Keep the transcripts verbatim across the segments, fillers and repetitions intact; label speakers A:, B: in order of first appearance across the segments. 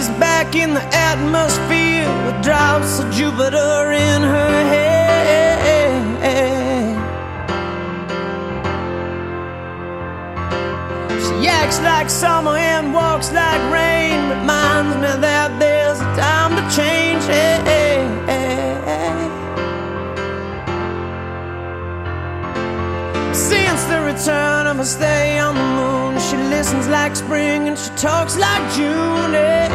A: she's back in the atmosphere with drops of Jupiter in her head. She acts like summer and walks like rain, reminds me that there's a time to change. Since the return of her stay on the moon, she listens like spring and she talks like June.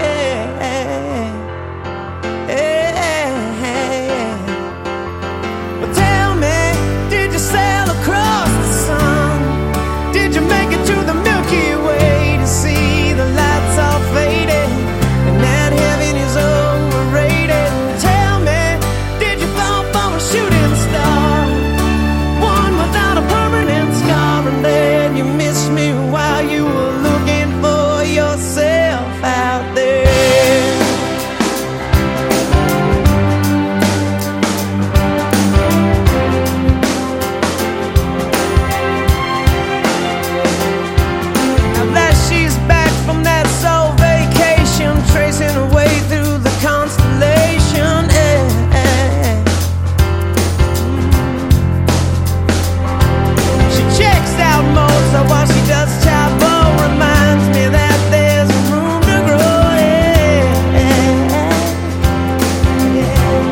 A: But tell me, did you sail across the sun? Did you make it to the Milky Way to see the lights all faded and that heaven is overrated? Tell me, did you fall for a shooting star, one without a permanent scar, and then you missed me while you were looking for yourself out there? Now that she's back from that soul vacation, tracing her way through the constellation, eh, eh. She checks out Mozart while she does Chavo, reminds me that there's room to grow, yeah, yeah.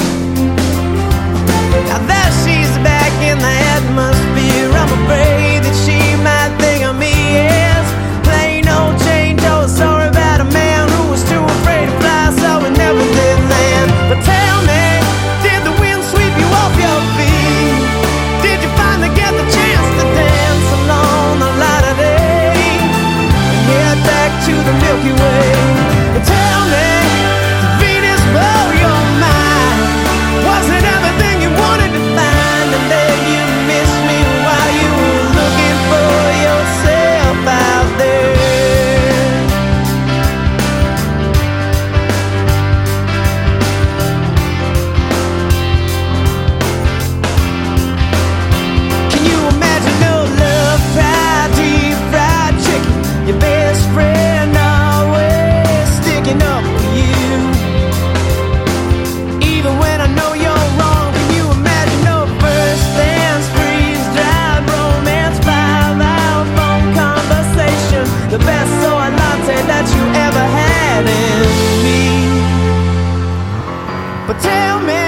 A: Now that she's back in the atmosphere, I'm afraid that she might think of me as plain old Jane Doe, sorry about a man who was too afraid to fly, so he never did land. But tell me, did the wind sweep you off your feet? Did you finally get the chance to dance along the light of day and head back to the Milky Way? But tell me, did Venus blow your mind? Was it everything you wanted to find, and then you missed me while you were looking for yourself out there? Can you imagine no love, fried deep fried chicken, your best friend always sticking up for you, even when I know you're wrong? Can you imagine no first dance, freeze-dried romance, five-hour phone conversation, the best soy latte that you ever had in me? But tell me,